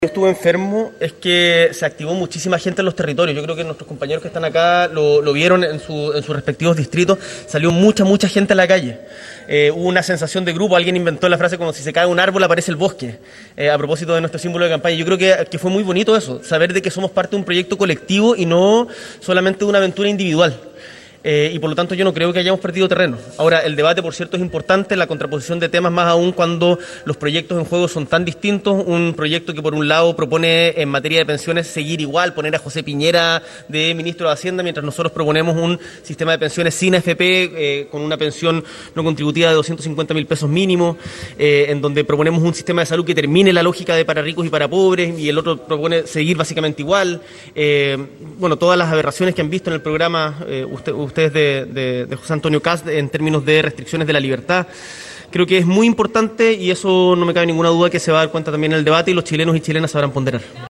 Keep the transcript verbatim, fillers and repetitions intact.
Yo estuve enfermo, es que se activó muchísima gente en los territorios. Yo creo que nuestros compañeros que están acá lo, lo vieron en, su, en sus respectivos distritos. Salió mucha, mucha gente a la calle. Eh, hubo una sensación de grupo. Alguien inventó la frase como si se cae un árbol aparece el bosque, eh, a propósito de nuestro símbolo de campaña. Yo creo que, que fue muy bonito eso, saber de que somos parte de un proyecto colectivo y no solamente de una aventura individual. Eh, y por lo tanto yo no creo que hayamos perdido terreno. Ahora, el debate, por cierto, es importante, la contraposición de temas, más aún cuando los proyectos en juego son tan distintos. Un proyecto que por un lado propone en materia de pensiones seguir igual, poner a José Piñera de ministro de Hacienda, mientras nosotros proponemos un sistema de pensiones sin A F P, eh, con una pensión no contributiva de doscientos cincuenta mil pesos mínimo, eh, en donde proponemos un sistema de salud que termine la lógica de para ricos y para pobres, y el otro propone seguir básicamente igual. Eh, bueno, todas las aberraciones que han visto en el programa eh, usted, ustedes de, de, de José Antonio Kast en términos de restricciones de la libertad. Creo que es muy importante y eso no me cabe ninguna duda que se va a dar cuenta también en el debate y los chilenos y chilenas sabrán ponderar.